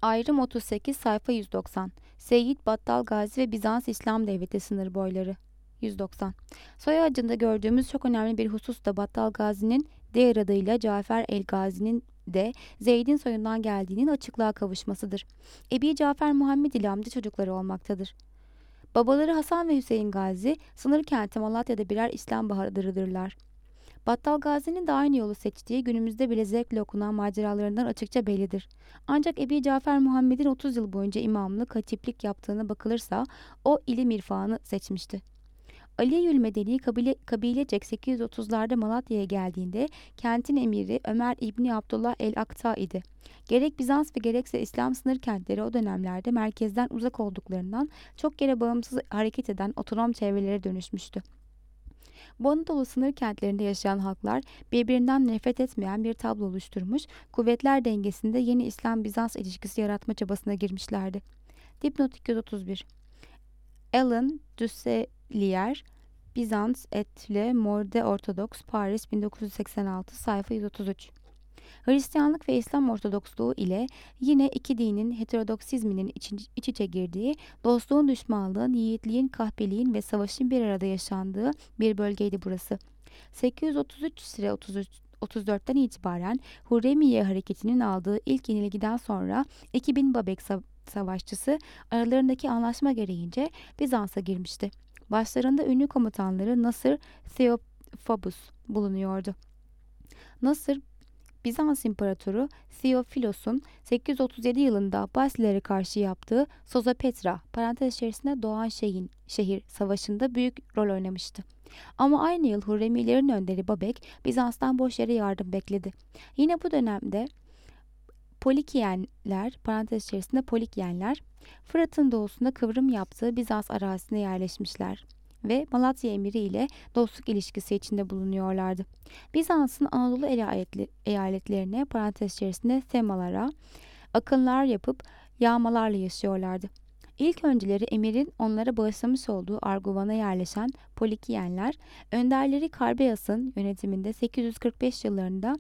Ayrım 38 sayfa 190. Seyyid Battal Gazi ve Bizans İslam Devleti sınır boyları. 190. Soy ağacında gördüğümüz çok önemli bir husus da Battal Gazi'nin diğer adıyla Cafer el Gazi'nin de Zeyd'in soyundan geldiğinin açıklığa kavuşmasıdır. Ebi Cafer Muhammed ile amca çocukları olmaktadır. Babaları Hasan ve Hüseyin Gazi, sınır kenti Malatya'da birer İslam bahadırıdırlar. Battal Gazi'nin de aynı yolu seçtiği günümüzde bile zevkle okunan maceralarından açıkça bellidir. Ancak Ebi Cafer Muhammed'in 30 yıl boyunca imamlık, hatiplik yaptığına bakılırsa o ilim irfanı seçmişti. Aliyül Medeni kabilecek 830'larda Malatya'ya geldiğinde kentin emiri Ömer İbni Abdullah el-Akta idi. Gerek Bizans ve gerekse İslam sınır kentleri o dönemlerde merkezden uzak olduklarından çok yere bağımsız hareket eden otonom çevrelere dönüşmüştü. Bu Anadolu sınır kentlerinde yaşayan halklar birbirinden nefret etmeyen bir tablo oluşturmuş, kuvvetler dengesinde yeni İslam-Bizans ilişkisi yaratma çabasına girmişlerdi. Dipnot 231. Alan Dusselier, Bizans et le Morde Ortodoks, Paris 1986, sayfa 133. Hristiyanlık ve İslam Ortodoksluğu ile yine iki dinin heterodoksizminin iç içe girdiği, dostluğun, düşmanlığın, yiğitliğin, kahpeliğin ve savaşın bir arada yaşandığı bir bölgeydi burası. 833-34'ten itibaren Hurremiye hareketinin aldığı ilk yenilgiden sonra 2000 Babek savaşçısı aralarındaki anlaşma gereğince Bizans'a girmişti. Başlarında ünlü komutanları Nasır Theophobus bulunuyordu. Nasır, Bizans İmparatoru Theophilos'un 837 yılında Abbasilere karşı yaptığı Sozopetra parantez içerisinde Doğan şehir savaşında büyük rol oynamıştı. Ama aynı yıl Hurremilerin önderi Babek Bizans'tan boş yere yardım bekledi. Yine bu dönemde Polikyenler parantez içerisinde Polikyenler Fırat'ın doğusunda kıvrım yaptığı Bizans arazisine yerleşmişler ve Malatya emiri ile dostluk ilişkisi içinde bulunuyorlardı. Bizans'ın Anadolu eyaletlerine parantez içerisinde Semalara akınlar yapıp yağmalarla yaşıyorlardı. İlk önceleri emirin onlara bağışlamış olduğu Arguvan'a yerleşen Polikyenler, önderleri Karbeyas'ın yönetiminde 845 yıllarında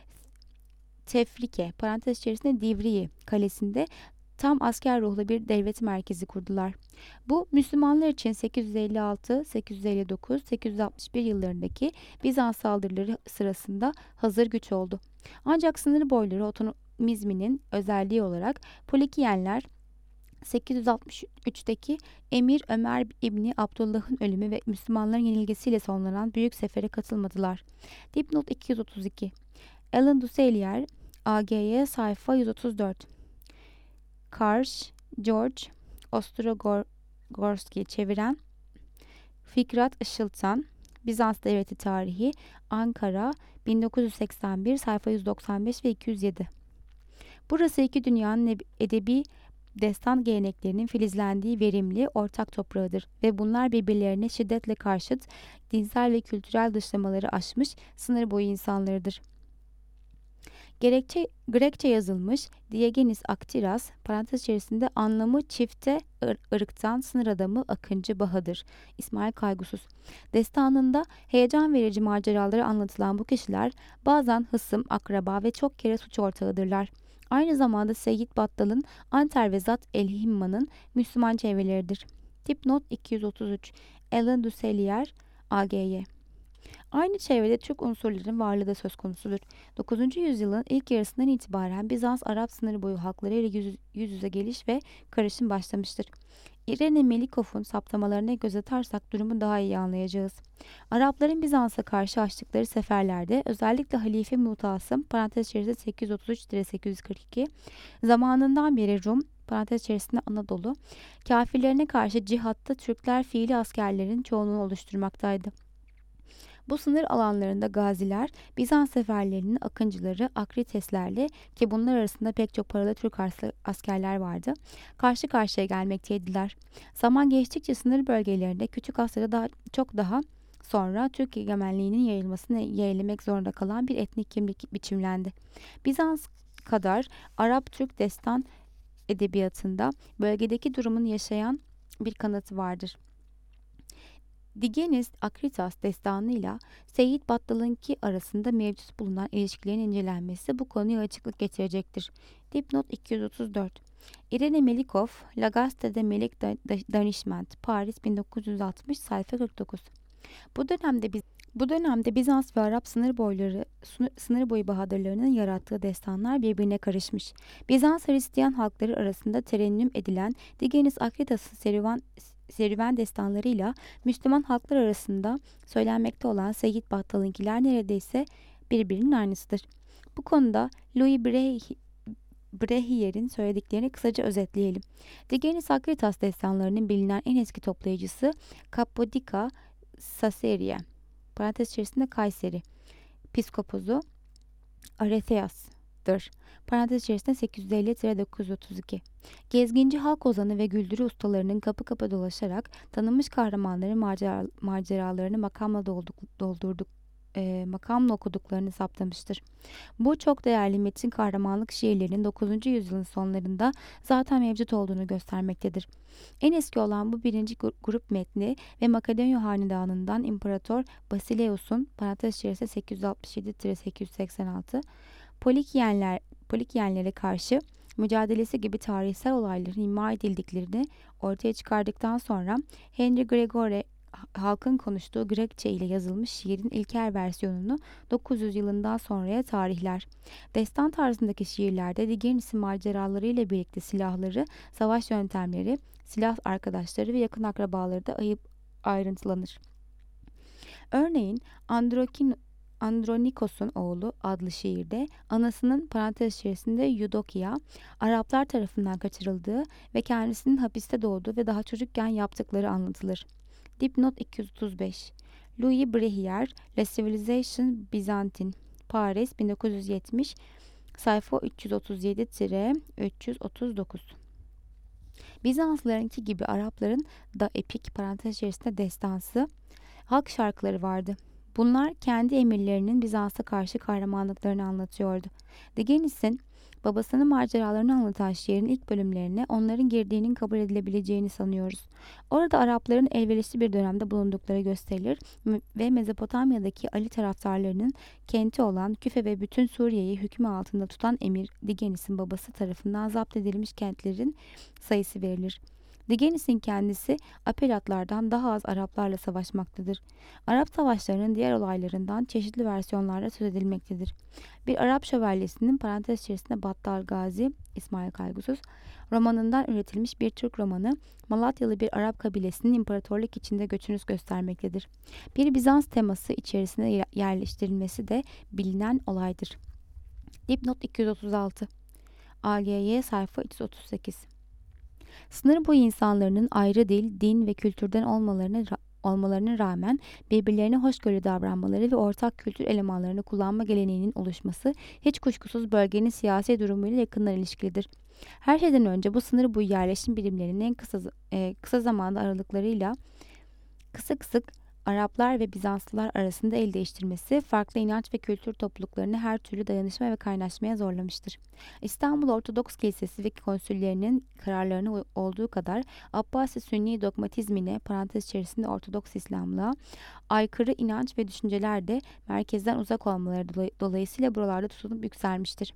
Tefrike parantez içerisinde Divriği kalesinde tam asker ruhlu bir devlet merkezi kurdular. Bu Müslümanlar için 856, 859, 861 yıllarındaki Bizans saldırıları sırasında hazır güç oldu. Ancak sınır boyları otomizminin özelliği olarak Polikiyenler 863'teki Emir Ömer İbni Abdullah'ın ölümü ve Müslümanların yenilgisiyle sonlanan büyük sefere katılmadılar. Dipnot 232. Alan Dusselier, AGY sayfa 134. Karsh, George Ostrogorski çeviren, Fikret Işıltan, Bizans Devleti Tarihi, Ankara 1981, sayfa 195 ve 207. Burası iki dünyanın edebi destan geleneklerinin filizlendiği verimli ortak toprağıdır ve bunlar birbirlerine şiddetle karşıt, dinsel ve kültürel dışlamaları aşmış sınır boyu insanlarıdır. Grekçe yazılmış Diogenes Aktiras parantez içerisinde anlamı çifte ırktan sınır adamı Akıncı Bahadır İsmail Kaygusuz. Destanında heyecan verici maceraları anlatılan bu kişiler bazen hısım, akraba ve çok kere suç ortağıdırlar. Aynı zamanda Seyyid Battal'ın Anter ve Zat el-Himma'nın Müslüman çevreleridir. Dipnot 233. Alan Dusselier, AGY. Aynı çevrede Türk unsurların varlığı da söz konusudur. 9. yüzyılın ilk yarısından itibaren Bizans-Arap sınır boyu halklarıyla yüz yüze geliş ve karışım başlamıştır. İrene Melikov'un saptamalarına göz atarsak durumu daha iyi anlayacağız. Arapların Bizans'a karşı açtıkları seferlerde özellikle Halife Mutasım parantez içerisinde 833-842 zamanından beri Rum parantez içerisinde Anadolu kafirlerine karşı cihatta Türkler fiili askerlerin çoğunluğunu oluşturmaktaydı. Bu sınır alanlarında gaziler, Bizans seferlerinin akıncıları Akriteslerle ki bunlar arasında pek çok paralı Türk askerler vardı, karşı karşıya gelmekteydiler. Zaman geçtikçe sınır bölgelerinde Küçük Asya'da çok daha sonra Türk egemenliğinin yayılmasını yeğlemek zorunda kalan bir etnik kimlik biçimlendi. Bizans kadar Arap-Türk destan edebiyatında bölgedeki durumun yaşayan bir kanıtı vardır. Digenis Akritas destanıyla Seyyid Battal'ınki arasında mevcut bulunan ilişkilerin incelenmesi bu konuya açıklık getirecektir. Dipnot 234. Irene Melikov, La Gazete'de Melik Danişment, Paris 1960, sayfa 49. Bu dönemde Bizans ve Arap sınır boyu bahadırlarının yarattığı destanlar birbirine karışmış. Bizans Hristiyan halkları arasında terennüm edilen Digenis Akritas'ın serüven destanlarıyla Müslüman halklar arasında söylenmekte olan Seyyid Battal'ınkiler neredeyse birbirinin aynısıdır. Bu konuda Louis Brehier'in söylediklerini kısaca özetleyelim. Digenis Akritas destanlarının bilinen en eski toplayıcısı Kappadika Saseriye, parantez içerisinde Kayseri, Piskopozu Aretheas'dır. Parantez içerisinde 850-932. Gezginci halk ozanı ve güldürü ustalarının kapı kapı dolaşarak tanınmış kahramanların maceralarını makamla okuduklarını saptamıştır. Bu çok değerli metin kahramanlık şiirlerinin 9. yüzyılın sonlarında zaten mevcut olduğunu göstermektedir. En eski olan bu birinci grup metni ve Makedonya Hanedanı'ndan İmparator Basileus'un parantez içerisinde 867-886 Polikyenlere karşı mücadelesi gibi tarihsel olayların ima edildiklerini ortaya çıkardıktan sonra Henry Gregory halkın konuştuğu Grekçe ile yazılmış şiirin ilkel versiyonunu 900 yılından sonraya tarihler. Destan tarzındaki şiirlerde Digenis'in maceraları ile birlikte silahları, savaş yöntemleri, silah arkadaşları ve yakın akrabaları da ayrıntılanır. Örneğin Andronikos'un oğlu adlı şiirde anasının parantez içerisinde Eudokia, Araplar tarafından kaçırıldığı ve kendisinin hapiste doğduğu ve daha çocukken yaptıkları anlatılır. Dipnot 235. Louis Brehier, La Civilisation Byzantine, Paris 1970, sayfa 337-339. Bizanslılarınki gibi Arapların da epik parantez içerisinde destansı halk şarkıları vardı. Bunlar kendi emirlerinin Bizans'a karşı kahramanlıklarını anlatıyordu. Digenis'in babasının maceralarını anlatan şiirin ilk bölümlerine onların girdiğinin kabul edilebileceğini sanıyoruz. Orada Arapların elverişli bir dönemde bulundukları gösterilir ve Mezopotamya'daki Ali taraftarlarının kenti olan Küfe ve bütün Suriye'yi hükmü altında tutan emir Digenis'in babası tarafından zapt edilmiş kentlerin sayısı verilir. Digenis'in kendisi Apelatlardan daha az Araplarla savaşmaktadır. Arap savaşlarının diğer olaylarından çeşitli versiyonlarla söz edilmektedir. Bir Arap şövalyesinin parantez içerisinde Battal Gazi, İsmail Kaygusuz, romanından üretilmiş bir Türk romanı, Malatyalı bir Arap kabilesinin imparatorluk içinde göçünü göstermektedir. Bir Bizans teması içerisine yerleştirilmesi de bilinen olaydır. Dipnot 236. AGY sayfa 338. Sınır boyu insanların ayrı dil, din ve kültürden olmalarına rağmen birbirlerine hoşgörülü davranmaları ve ortak kültür elemanlarını kullanma geleneğinin oluşması hiç kuşkusuz bölgenin siyasi durumuyla yakından ilişkilidir. Her şeyden önce bu sınır boyu yerleşim birimlerinin kısa zamanda aralıklarıyla sık sık Araplar ve Bizanslılar arasında el değiştirmesi, farklı inanç ve kültür topluluklarını her türlü dayanışma ve kaynaşmaya zorlamıştır. İstanbul Ortodoks Kilisesi ve konsüllerinin kararlarına olduğu kadar Abbasi Sünni dogmatizmine parantez içerisinde Ortodoks İslamlığa aykırı inanç ve düşünceler de merkezden uzak olmaları dolayısıyla buralarda tutunup yükselmiştir.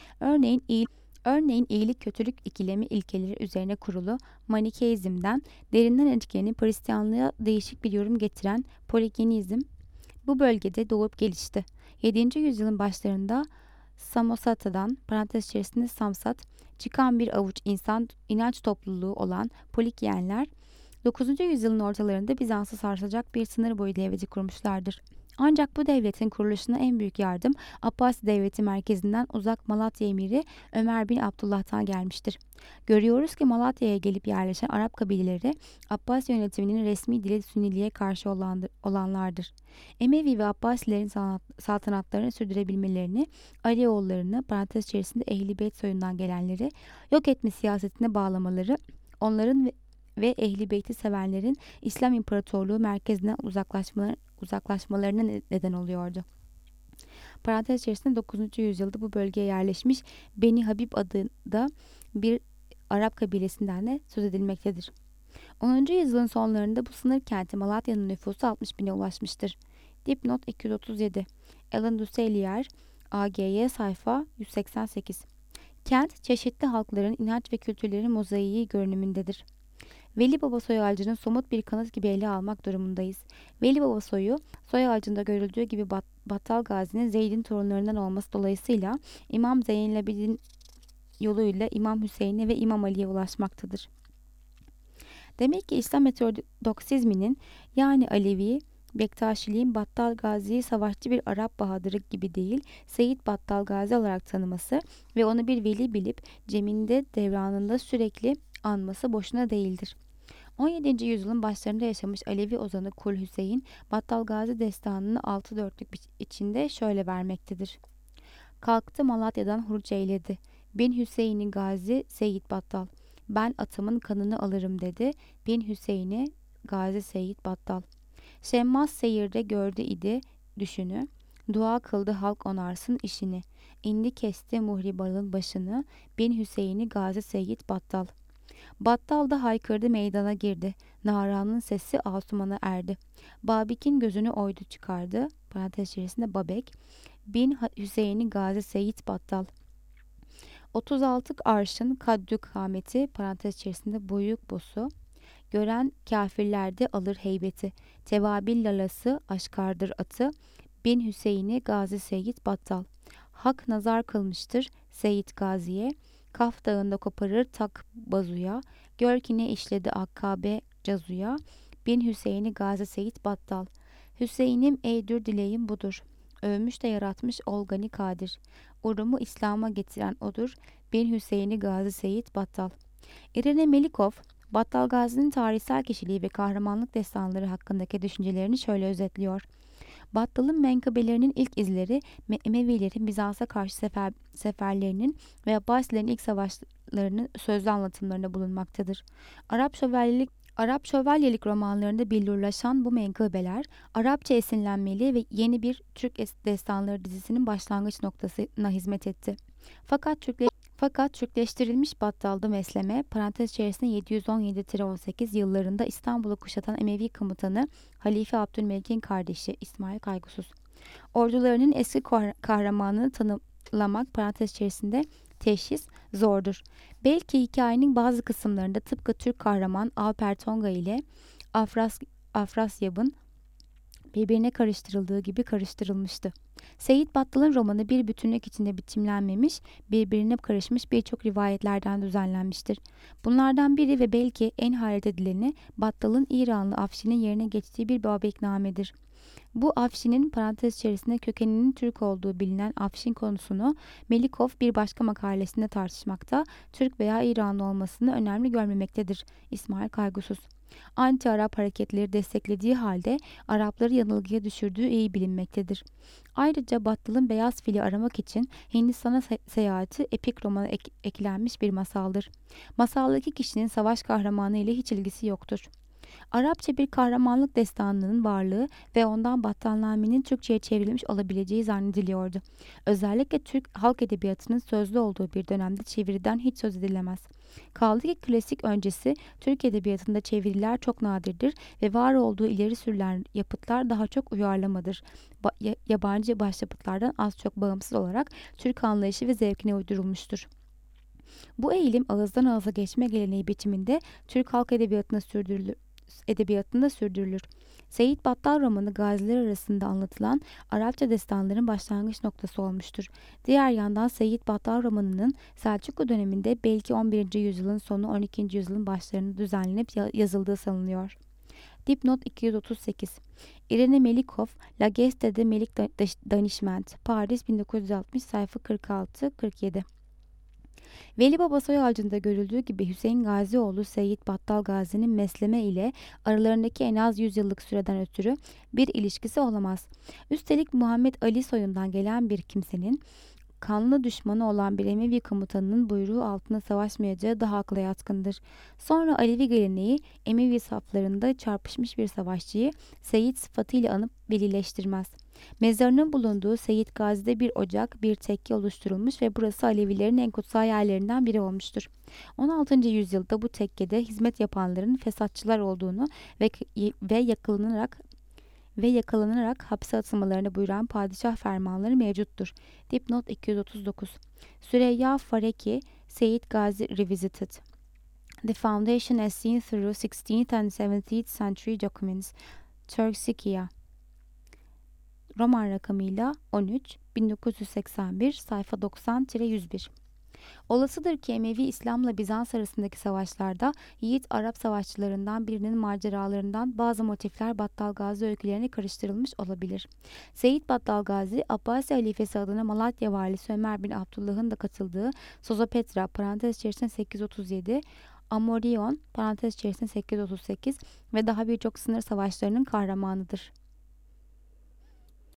Örneğin iyilik kötülük ikilemi ilkeleri üzerine kurulu Manikeizm'den derinden etkilenip Hristiyanlığa değişik bir yorum getiren Poligenizm bu bölgede doğup gelişti. 7. yüzyılın başlarında Samosata'dan parantez içerisinde Samsat çıkan bir avuç inanç topluluğu olan Polikyenler 9. yüzyılın ortalarında Bizans'ı sarsacak bir sınır boyu devleti kurmuşlardır. Ancak bu devletin kuruluşuna en büyük yardım Abbasi devleti merkezinden uzak Malatya emiri Ömer bin Abdullah'tan gelmiştir. Görüyoruz ki Malatya'ya gelip yerleşen Arap kabileleri Abbasi yönetiminin resmi dili Sünniliğe karşı olanlardır. Emevi ve Abbasilerin saltanatlarını sürdürebilmelerini, Alioğullarını parantez içerisinde Ehl-i Beyt soyundan gelenleri yok etme siyasetine bağlamaları, onların ve Ehl-i Beyt'i sevenlerin İslam İmparatorluğu merkezinden uzaklaşmalarına neden oluyordu. Parantez içerisinde 9. yüzyılda bu bölgeye yerleşmiş Beni Habib adında bir Arap kabilesinden de söz edilmektedir. 10. yüzyılın sonlarında bu sınır kenti Malatya'nın nüfusu 60 bine ulaşmıştır. Dipnot 237. Alan Dusselier, AGY sayfa 188. Kent, çeşitli halkların inanç ve kültürlerin mozaiği görünümündedir. Veli Baba soy ağacını somut bir kanıt gibi ele almak durumundayız. Veli Baba soyu, soy ağacında görüldüğü gibi Battal Gazi'nin Zeyd'in torunlarından olması dolayısıyla İmam Zeynelabidin yoluyla İmam Hüseyin'e ve İmam Ali'ye ulaşmaktadır. Demek ki İslam heterodoksizminin yani Alevi, Bektaşiliğin Battal Gazi'yi savaşçı bir Arap bahadırı gibi değil, Seyyid Battal Gazi olarak tanıması ve onu bir veli bilip ceminde devranında sürekli anması boşuna değildir. 17. yüzyılın başlarında yaşamış Alevi ozanı Kul Hüseyin, Battal Gazi destanını 6 dörtlük içinde şöyle vermektedir. Kalktı Malatya'dan huruç eyledi. Bin Hüseyin'i Gazi Seyyid Battal. Ben atımın kanını alırım dedi. Bin Hüseyin'i Gazi Seyyid Battal. Şemmaz seyirde gördü idi düşünü. Dua kıldı halk onarsın işini. İndi kesti muhribalın başını. Bin Hüseyin'i Gazi Seyyid Battal. Battal da haykırdı meydana girdi. Naranın sesi Asuman'a erdi. Babik'in gözünü oydu çıkardı. Parantez içerisinde Babek. Bin Hüseyin'i Gazi Seyyid Battal. 36 arşın kaddü kâmeti parantez içerisinde boyuk bosu. Gören kâfirlerde alır heybeti. Tevabil lalası aşkardır atı. Bin Hüseyin'i Gazi Seyyid Battal. Hak nazar kılmıştır Seyyid Gazi'ye. Kaf dağında koparır tak bazuya. Gör ki ne işledi Akkabe cazuya. Bin Hüseyin'i Gazi Seyyid Battal. Hüseyin'im eydür dileğim budur. Övmüş de yaratmış Olgani Kadir. Urumu İslam'a getiren odur. Bin Hüseyin'i Gazi Seyyid Battal. İrene Melikov, Battal Gazi'nin tarihsel kişiliği ve kahramanlık destanları hakkındaki düşüncelerini şöyle özetliyor. Battal'ın menkıbelerinin ilk izleri Emevilerin Bizans'a karşı seferlerinin ve Abbasilerin ilk savaşlarının sözlü anlatımlarında bulunmaktadır. Arap şövalyelik romanlarında billurlaşan bu menkıbeler, Arapça esinlenmeli ve yeni bir Türk destanları dizisinin başlangıç noktasına hizmet etti. Fakat Türkleştirilmiş Battal'da mesleme, parantez içerisinde 717-18 yıllarında İstanbul'u kuşatan Emevi komutanı Halife Abdülmelik'in kardeşi İsmail Kaygusuz. Ordularının eski kahramanını tanımlamak parantez içerisinde teşhis zordur. Belki hikayenin bazı kısımlarında tıpkı Türk kahraman Alper Tonga ile Afrasyab'ın birbirine karıştırıldığı gibi karıştırılmıştı. Seyyid Battal'ın romanı bir bütünlük içinde biçimlenmemiş, birbirine karışmış birçok rivayetlerden düzenlenmiştir. Bunlardan biri ve belki en hayret edileni Battal'ın İranlı Afşin'in yerine geçtiği bir Babekname'dir. Bu Afşin'in parantez içerisinde kökeninin Türk olduğu bilinen Afşin konusunu Melikov bir başka makalesinde tartışmakta, Türk veya İranlı olmasını önemli görmemektedir. İsmail Kaygusuz. Anti-Arap hareketleri desteklediği halde Arapları yanılgıya düşürdüğü iyi bilinmektedir. Ayrıca Battal'ın beyaz fili aramak için Hindistan'a seyahati epik romana eklenmiş bir masaldır. Masaldaki kişinin savaş kahramanı ile hiç ilgisi yoktur. Arapça bir kahramanlık destanının varlığı ve ondan Battalname'nin Türkçe'ye çevrilmiş olabileceği zannediliyordu. Özellikle Türk halk edebiyatının sözlü olduğu bir dönemde çeviriden hiç söz edilemez. Kaldı ki klasik öncesi Türk edebiyatında çeviriler çok nadirdir ve var olduğu ileri sürülen yapıtlar daha çok uyarlamadır. Yabancı başyapıtlardan az çok bağımsız olarak Türk anlayışı ve zevkine uydurulmuştur. Bu eğilim ağızdan ağıza geçme geleneği biçiminde Türk halk edebiyatında sürdürülür. Seyyid Battal romanı gaziler arasında anlatılan Arapça destanların başlangıç noktası olmuştur. Diğer yandan Seyyid Battal romanının Selçuklu döneminde belki 11. yüzyılın sonu 12. yüzyılın başlarında düzenlenip yazıldığı sanılıyor. Dipnot 238 Irene Melikov, La Geste de Melik Danişment, Paris 1960 sayfa 46-47 Veli Baba soy ağacında görüldüğü gibi Hüseyin Gazioğlu Seyyid Battal Gazi'nin mesleme ile aralarındaki en az 100 yıllık süreden ötürü bir ilişkisi olamaz. Üstelik Muhammed Ali soyundan gelen bir kimsenin kanlı düşmanı olan bir Emevi komutanının buyruğu altında savaşmayacağı daha akla yatkındır. Sonra Alevi geleneği Emevi saflarında çarpışmış bir savaşçıyı Seyyid sıfatıyla anıp velileştirmez. Mezarının bulunduğu Seyyid Gazi'de bir ocak, bir tekke oluşturulmuş ve burası Alevilerin en kutsal yerlerinden biri olmuştur. 16. yüzyılda bu tekkede hizmet yapanların fesatçılar olduğunu ve yakalanarak hapse atılmalarını buyuran padişah fermanları mevcuttur. Dipnot 239 Süreyya Fareki, Seyit Gazi Revisited. The Foundation as Seen Through 16th and 17th Century Documents. Turksikia. Roman rakamıyla 13, 1981, sayfa 90-101. Olasıdır ki Emevi İslam'la Bizans arasındaki savaşlarda yiğit Arap savaşçılarından birinin maceralarından bazı motifler Battal Gazi öykülerine karıştırılmış olabilir. Seyyid Battal Gazi, Abbasi halifesi adına Malatya valisi Ömer bin Abdullah'ın da katıldığı Sozopetra parantez içerisinde 837, Amorion parantez içerisinde 838 ve daha birçok sınır savaşlarının kahramanıdır.